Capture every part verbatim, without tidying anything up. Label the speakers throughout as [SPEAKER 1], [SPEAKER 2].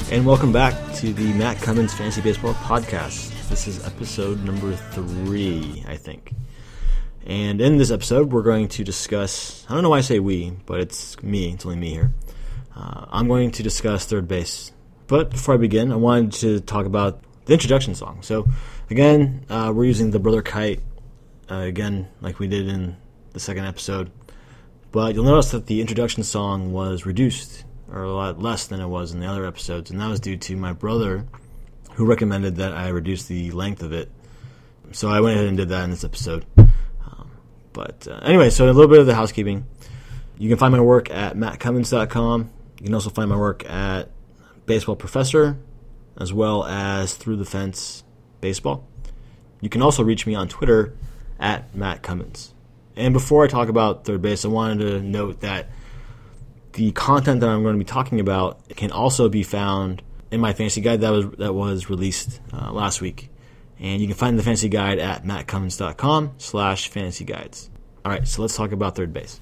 [SPEAKER 1] And welcome back to the Matt Cummins Fantasy Baseball Podcast. This is episode number three, I think. And in this episode, we're going to discuss, I don't know why I say we, but it's me, it's only me here. Uh, I'm going to discuss third base. But before I begin, I wanted to talk about the introduction song. So, again, uh, we're using the Brother Kite, uh, again, like we did in the second episode. But you'll notice that the introduction song was reduced, or a lot less than it was in the other episodes, and that was due to my brother, who recommended that I reduce the length of it. So I went ahead and did that in this episode. Um, but uh, anyway, so a little bit of the housekeeping. You can find my work at matt cummins dot com. You can also find my work at Baseball Professor, as well as Through the Fence Baseball. You can also reach me on Twitter at Matt Cummins. And before I talk about third base, I wanted to note that the content that I'm going to be talking about can also be found in my fantasy guide that was that was released uh, last week. And you can find the fantasy guide at matt cummins dot com slash fantasy guides. All right, so let's talk about third base.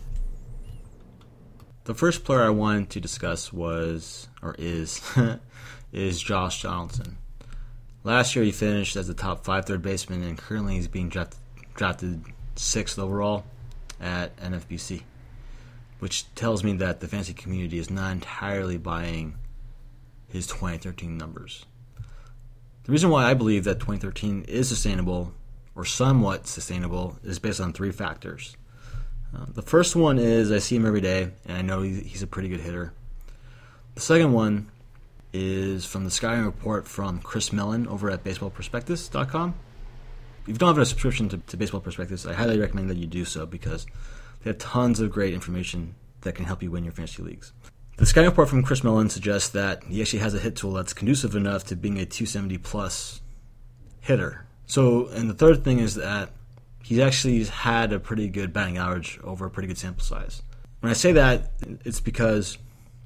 [SPEAKER 1] The first player I wanted to discuss was, or is, is Josh Donaldson. Last year he finished as the top five third baseman, and currently he's being drafted, drafted sixth overall at N F B C. Which tells me that the fantasy community is not entirely buying his twenty thirteen numbers. The reason why I believe that twenty thirteen is sustainable, or somewhat sustainable, is based on three factors. Uh, the first one is I see him every day, and I know he's a pretty good hitter. The second one is from the scouting report from Chris Mellon over at baseball prospectus dot com. If you don't have a subscription to, to Baseball Prospectus, I highly recommend that you do so because they have tons of great information that can help you win your fantasy leagues. The scouting report from Chris Mellon suggests that he actually has a hit tool that's conducive enough to being a two seventy plus hitter. So, and the third thing is that he's actually had a pretty good batting average over a pretty good sample size. When I say that, it's because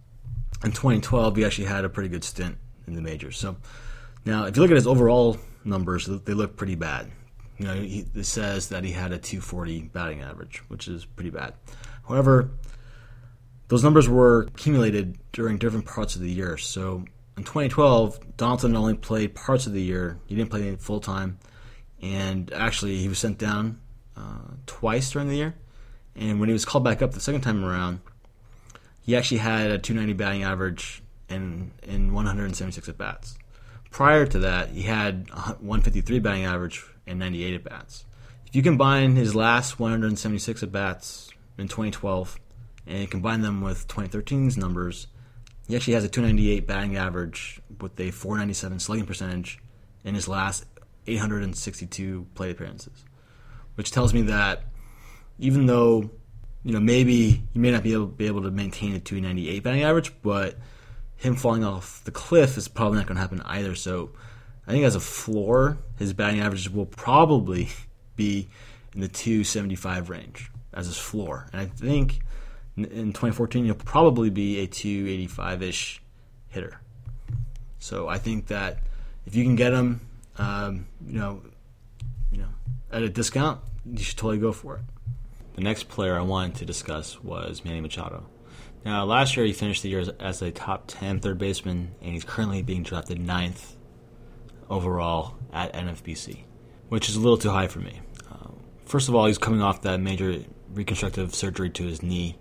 [SPEAKER 1] in twenty twelve he actually had a pretty good stint in the majors. So now, if you look at his overall numbers, they look pretty bad. You know, he, it says that he had a two forty batting average, which is pretty bad. However, those numbers were accumulated during different parts of the year. So in twenty twelve, Donaldson only played parts of the year. He didn't play full time, and actually he was sent down uh, twice during the year. And when he was called back up the second time around, he actually had a two ninety batting average in in one hundred seventy-six at bats. Prior to that, he had one fifty-three batting average and ninety-eight at bats. If you combine his last one hundred seventy-six at bats in twenty twelve and combine them with twenty thirteen's numbers, he actually has a two ninety-eight batting average with a four ninety-seven slugging percentage in his last eight hundred sixty-two plate appearances, which tells me that even though, you know, maybe he may not be able, be able to maintain a two ninety-eight batting average, but him falling off the cliff is probably not going to happen either. So I think as a floor, his batting average will probably be in the two seventy-five range as his floor. And I think in twenty fourteen, he'll probably be a two eighty-five-ish hitter. So I think that if you can get him, um, you know, you know, at a discount, you should totally go for it. The next player I wanted to discuss was Manny Machado. Now, last year he finished the year as, as a top ten third baseman, and he's currently being drafted ninth overall at N F B C, which is a little too high for me. Uh, first of all, he's coming off that major reconstructive surgery to his knee.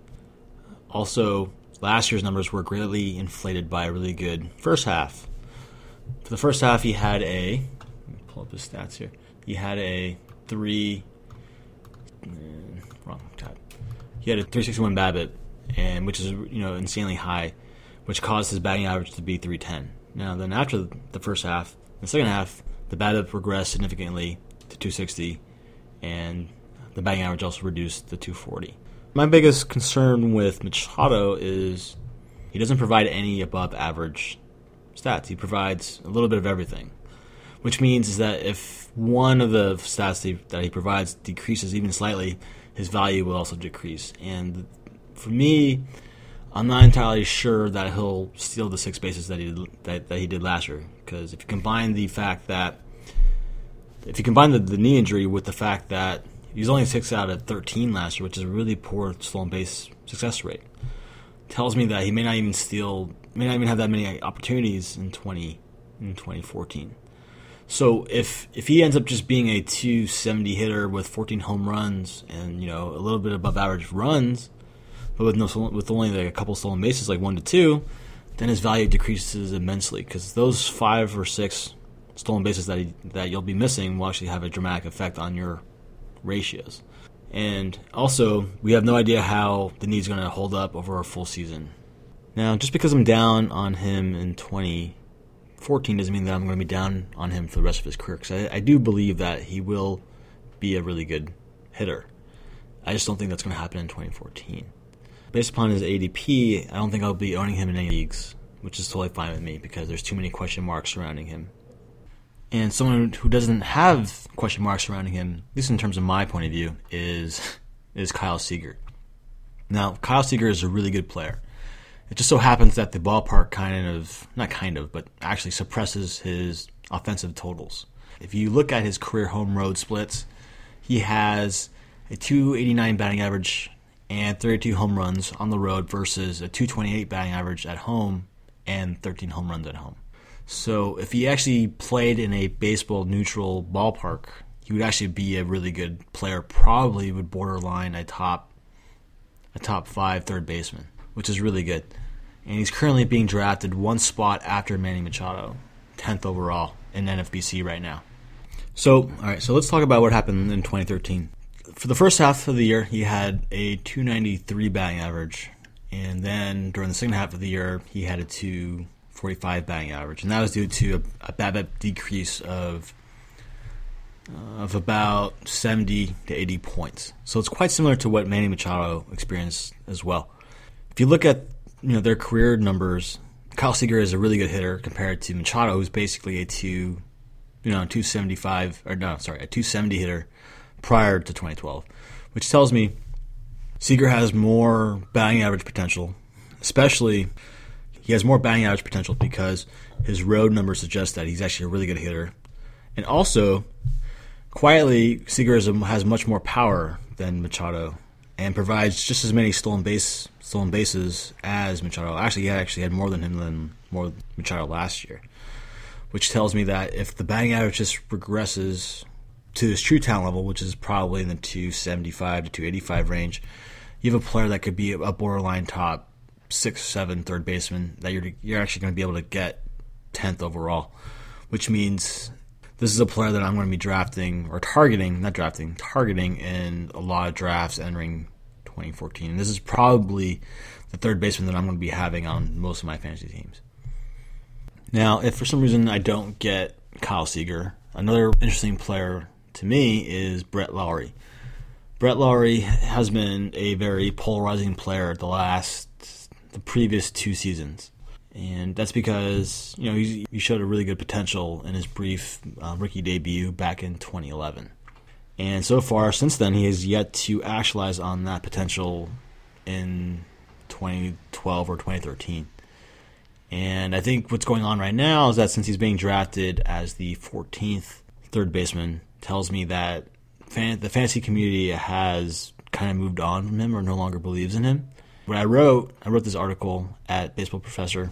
[SPEAKER 1] Also, last year's numbers were greatly inflated by a really good first half. For the first half, he had a, let me pull up his stats here, he had a three, uh, wrong tab. He had a three sixty-one BABIP, and which is, you know, insanely high, which caused his batting average to be three ten. Now, then after the first half, in the second half, the BABIP regressed significantly to two sixty, and the batting average also reduced to two forty. My biggest concern with Machado is he doesn't provide any above average stats. He provides a little bit of everything, which means is that if one of the stats that he, that he provides decreases even slightly, his value will also decrease. And for me, I'm not entirely sure that he'll steal the six bases that he that, that he did last year. Because if you combine the fact that if you combine the, the knee injury with the fact that he's only six out of thirteen last year, which is a really poor stolen base success rate. tells me that he may not even steal, may not even have that many opportunities in twenty in twenty fourteen. So if if he ends up just being a two seventy hitter with fourteen home runs and, you know, a little bit above average runs, but with no with only like a couple stolen bases, like one to two, then his value decreases immensely, because those five or six stolen bases that he, that you'll be missing will actually have a dramatic effect on your ratios. And also, we have no idea how the knee's going to hold up over a full season. Now, just because I'm down on him in twenty fourteen doesn't mean that I'm going to be down on him for the rest of his career, because I, I do believe that he will be a really good hitter. I just don't think that's going to happen in twenty fourteen. Based upon his A D P, I don't think I'll be owning him in any leagues, which is totally fine with me because there's too many question marks surrounding him. And someone who doesn't have question marks surrounding him, at least in terms of my point of view, is is Kyle Seager. Now, Kyle Seager is a really good player. It just so happens that the ballpark kind of, not kind of, but actually suppresses his offensive totals. If you look at his career home road splits, he has a two eighty-nine batting average and thirty-two home runs on the road versus a two twenty-eight batting average at home and thirteen home runs at home. So if he actually played in a baseball neutral ballpark, he would actually be a really good player, probably would borderline a top a top five third baseman, which is really good. And he's currently being drafted one spot after Manny Machado, tenth overall in N F B C right now. So, all right, so let's talk about what happened in twenty thirteen. For the first half of the year, he had a two ninety-three batting average, and then during the second half of the year, he had a two forty-five batting average, and that was due to a, a BABIP decrease of uh, of about seventy to eighty points. So it's quite similar to what Manny Machado experienced as well. If you look at, you know, their career numbers, Kyle Seager is a really good hitter compared to Machado, who's basically a two, you know, two seventy-five or no, sorry, a two seventy hitter prior to twenty twelve, which tells me Seager has more batting average potential, especially. He has more batting average potential because his road numbers suggest that he's actually a really good hitter. And also, quietly, Seager is a, has much more power than Machado and provides just as many stolen base stolen bases as Machado. Actually, he actually had more than him than more than Machado last year, which tells me that if the batting average just regresses to his true talent level, which is probably in the two seventy-five to two eighty-five range, you have a player that could be a borderline top six, seven third baseman that you're you're actually going to be able to get tenth overall, which means this is a player that I'm going to be drafting or targeting, not drafting, targeting in a lot of drafts entering twenty fourteen. And this is probably the third baseman that I'm going to be having on most of my fantasy teams. Now, if for some reason I don't get Kyle Seager, another interesting player to me is Brett Lawrie. Brett Lawrie has been a very polarizing player the last the previous two seasons, and that's because, you know, he, he showed a really good potential in his brief uh, rookie debut back in twenty eleven, and so far since then he has yet to actualize on that potential in twenty twelve or twenty thirteen. And I think what's going on right now is that since he's being drafted as the fourteenth third baseman, tells me that fan, the fantasy community has kind of moved on from him or no longer believes in him. When I wrote, I wrote this article at Baseball Professor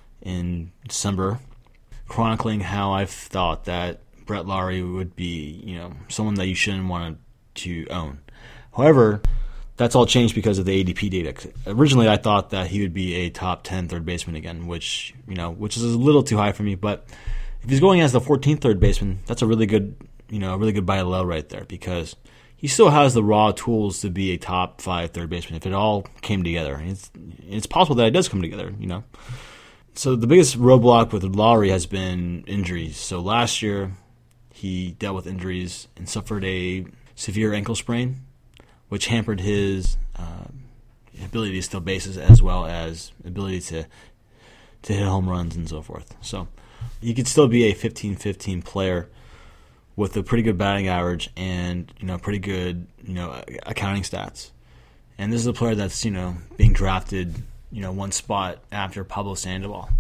[SPEAKER 1] in December, chronicling how I thought that Brett Lawrie would be, you know, someone that you shouldn't want to own. However, that's all changed because of the A D P data. Originally, I thought that he would be a top ten third baseman again, which, you know, which is a little too high for me. But if he's going as the fourteenth third baseman, that's a really good, you know, a really good buy low right there, because he still has the raw tools to be a top five third baseman if it all came together. And it's, it's possible that it does come together, you know. So the biggest roadblock with Lawrie has been injuries. So last year, he dealt with injuries and suffered a severe ankle sprain, which hampered his uh, ability to steal bases as well as ability to to hit home runs and so forth. So he could still be a fifteen fifteen player with a pretty good batting average and, you know, pretty good, you know, accounting stats. And this is a player that's, you know, being drafted, you know, one spot after Pablo Sandoval.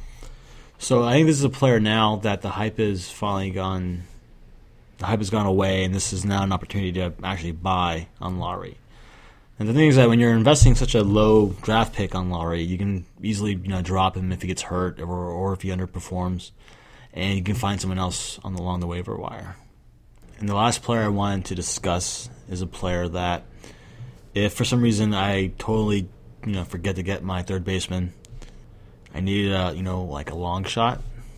[SPEAKER 1] So I think this is a player now that the hype is finally gone. The hype has gone away, and this is now an opportunity to actually buy on Lawrie. And the thing is that when you're investing such a low draft pick on Lowry, you can easily you know drop him if he gets hurt or or if he underperforms, and you can find someone else on the, along the waiver wire. And the last player I wanted to discuss is a player that, if for some reason I totally you know forget to get my third baseman, I needed a you know like a long shot.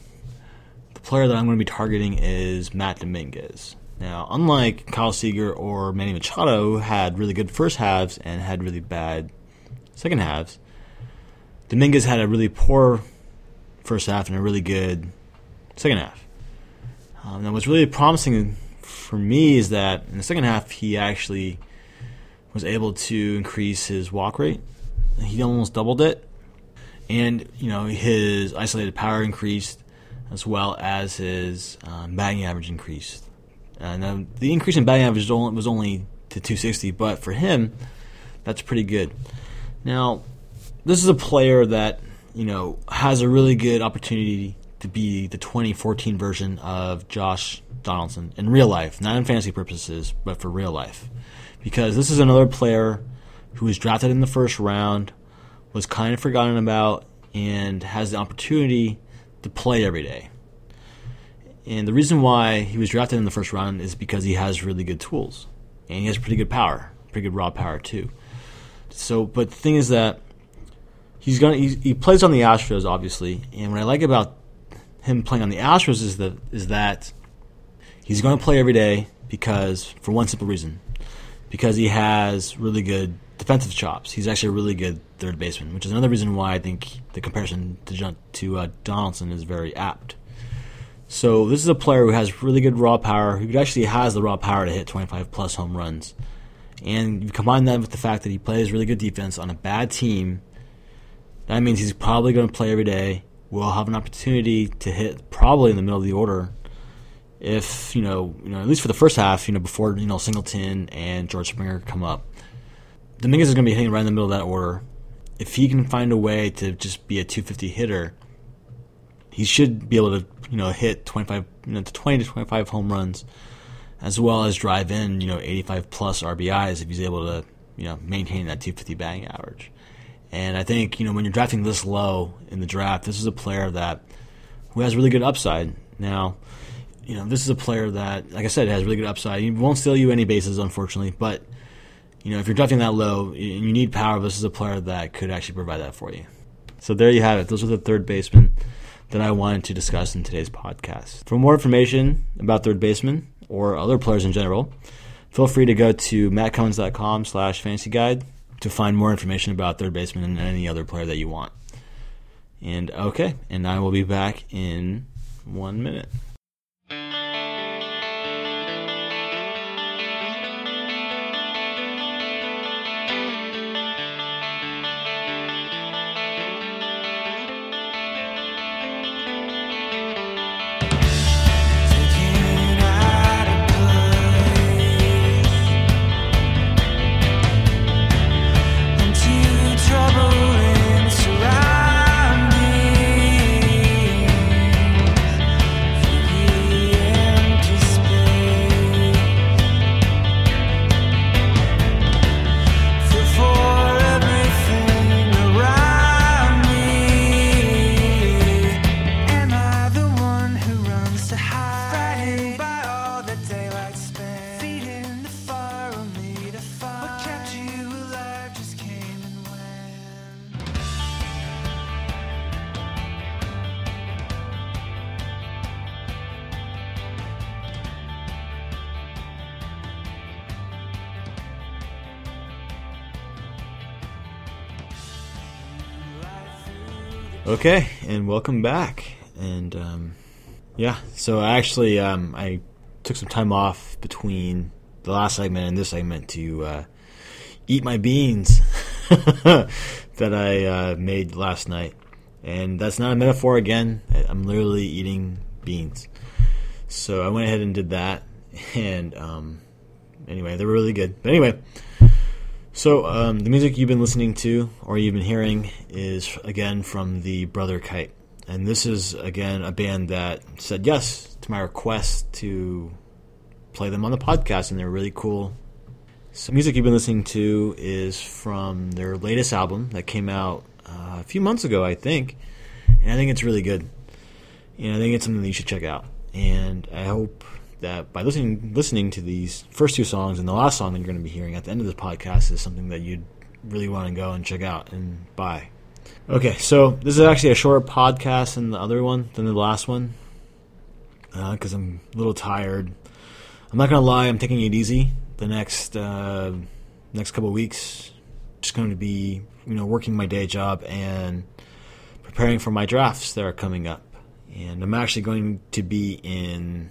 [SPEAKER 1] The player that I'm going to be targeting is Matt Dominguez. Now, unlike Kyle Seager or Manny Machado, who had really good first halves and had really bad second halves, Dominguez had a really poor first half and a really good second half. Um, now, what's really promising for me is that in the second half, he actually was able to increase his walk rate. He almost doubled it. And, you know, his isolated power increased as well as his um, batting average increased. Uh, now, the increase in batting average was only to two sixty, but for him, that's pretty good. Now, this is a player that, you know, has a really good opportunity to be the twenty fourteen version of Josh Donaldson in real life, not in fantasy purposes, but for real life. Because this is another player who was drafted in the first round, was kind of forgotten about, and has the opportunity to play every day. And the reason why he was drafted in the first round is because he has really good tools. And he has pretty good power, pretty good raw power too. So, but the thing is that he's gonna he, he plays on the Astros, obviously. And what I like about him playing on the Astros is that is that he's going to play every day because for one simple reason, because he has really good defensive chops. He's actually a really good third baseman, which is another reason why I think the comparison to to uh, Donaldson is very apt. So this is a player who has really good raw power, who actually has the raw power to hit twenty-five plus home runs. And you combine that with the fact that he plays really good defense on a bad team, that means he's probably going to play every day. Will have an opportunity to hit probably in the middle of the order, if you know, you know, at least for the first half, you know, before you know Singleton and George Springer come up. Dominguez is going to be hitting right in the middle of that order. If he can find a way to just be a two fifty hitter, he should be able to, you know, hit twenty-five, you know, to twenty to twenty-five home runs, as well as drive in, you know, eighty-five plus R B Is if he's able to, you know, maintain that two fifty batting average. And I think, you know, when you're drafting this low in the draft, this is a player that who has really good upside. Now, you know, this is a player that, like I said, has really good upside. He won't steal you any bases, unfortunately, but you know, if you're drafting that low and you need power, this is a player that could actually provide that for you. So there you have it. Those are the third basemen that I wanted to discuss in today's podcast. For more information about third baseman or other players in general, feel free to go to mattcummins.com slash fantasy guide to find more information about third baseman and any other player that you want. And okay, and I will be back in one minute. Okay, and welcome back. And um, yeah, so actually um, I took some time off between the last segment and this segment to uh, eat my beans that I uh, made last night. And that's not a metaphor again. I'm literally eating beans. So I went ahead and did that. And um, anyway, they were really good. But anyway, so um, the music you've been listening to or you've been hearing is, again, from the Brother Kite. And this is, again, a band that said yes to my request to play them on the podcast, and they're really cool. So music you've been listening to is from their latest album that came out uh, a few months ago, I think. And I think it's really good. And I think it's something that you should check out. And I hope that by listening listening to these first two songs and the last song that you're going to be hearing at the end of this podcast is something that you'd really want to go and check out and buy. Okay, so this is actually a shorter podcast than the other one, than the last one, because uh, I'm a little tired. I'm not going to lie, I'm taking it easy the next uh, next couple of weeks. Just going to be, you know, working my day job and preparing for my drafts that are coming up. And I'm actually going to be in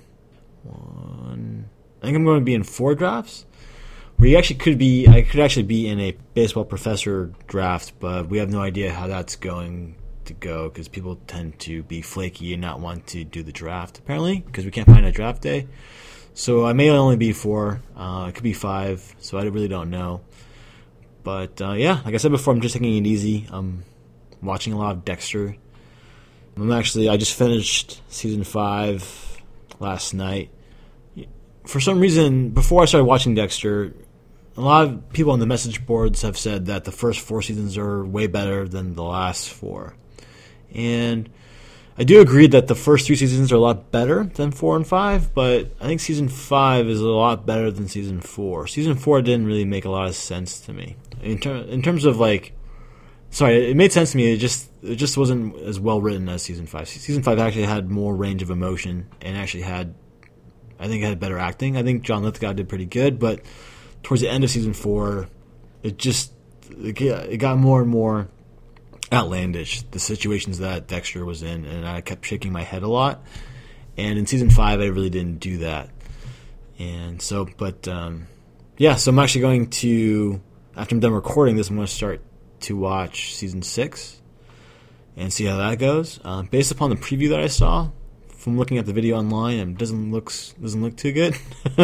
[SPEAKER 1] one, I think I'm going to be in four drafts. We actually could be, I could actually be in a baseball professor draft, but we have no idea how that's going to go because people tend to be flaky and not want to do the draft, apparently, because we can't find a draft day. So I may only be four. Uh, it could be five, so I really don't know. But uh, yeah, like I said before, I'm just taking it easy. I'm watching a lot of Dexter. I'm actually, I just finished season five last night. For some reason, before I started watching Dexter, a lot of people on the message boards have said that the first four seasons are way better than the last four. And I do agree that the first three seasons are a lot better than four and five, but I think season five is a lot better than season four. Season four didn't really make a lot of sense to me. In, ter- in terms of like, sorry, it made sense to me, it just it just wasn't as well written as season five. Season five actually had more range of emotion and actually had, I think it had better acting. I think John Lithgow did pretty good, but towards the end of season four, it just it got more and more outlandish, the situations that Dexter was in, and I kept shaking my head a lot. And in season five, I really didn't do that. And so, but um, yeah, so I'm actually going to, after I'm done recording this, I'm going to start to watch season six and see how that goes. Uh, based upon the preview that I saw from looking at the video online, it doesn't look doesn't look too good.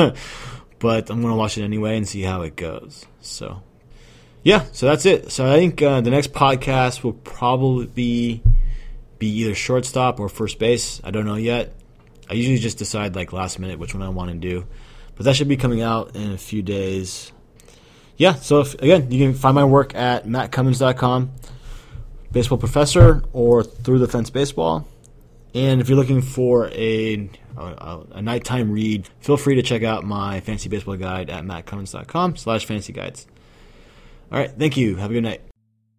[SPEAKER 1] But I'm going to watch it anyway and see how it goes. So, yeah, so that's it. So I think uh, the next podcast will probably be, be either shortstop or first base. I don't know yet. I usually just decide like last minute which one I want to do. But that should be coming out in a few days. Yeah, so if, again, you can find my work at matt cummins dot com, baseball professor, or Through the Fence Baseball. And if you're looking for a, a, a nighttime read, feel free to check out my fantasy baseball guide at matt cummins dot com slash fantasy guides. All right, thank you. Have a good night.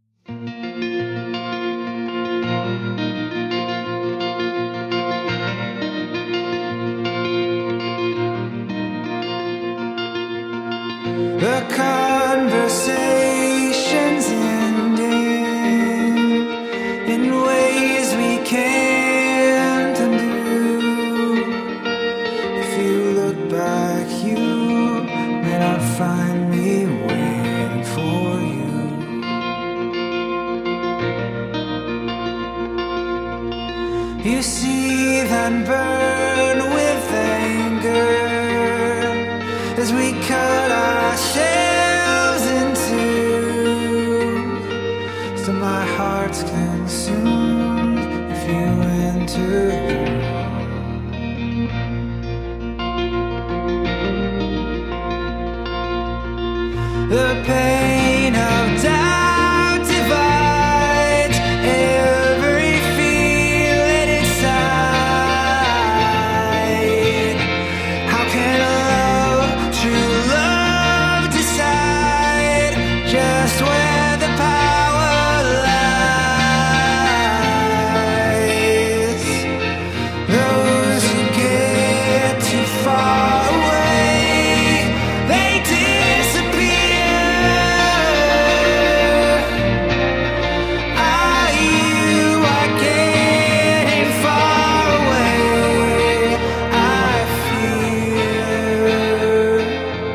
[SPEAKER 2] The conversation's ending in ways we can't undo. If you look back, you may not find me waiting for you. You see that burn with anger as we cut ourselves in two. So my heart's consumed if you enter the room. The pain of doubt divides every feeling inside. How can love, true love, decide just where the power lies? Those who get too far away, they disappear. Are you are getting far away? I fear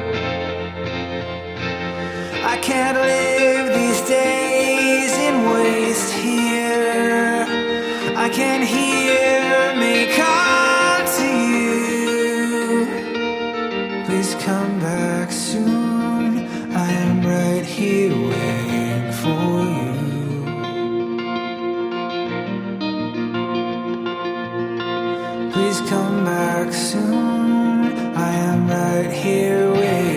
[SPEAKER 2] I can't live these days in waste here. I can hear me call to you. Please come back soon. I am right here waiting for you. Please come back soon. I am right here waiting.